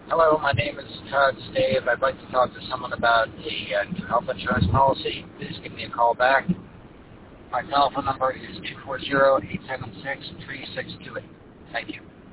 Hello, my name is Todd Stave. I'd like to talk to someone about a health insurance policy. Please give me a call back. My telephone number is 240-876-3628. Thank you.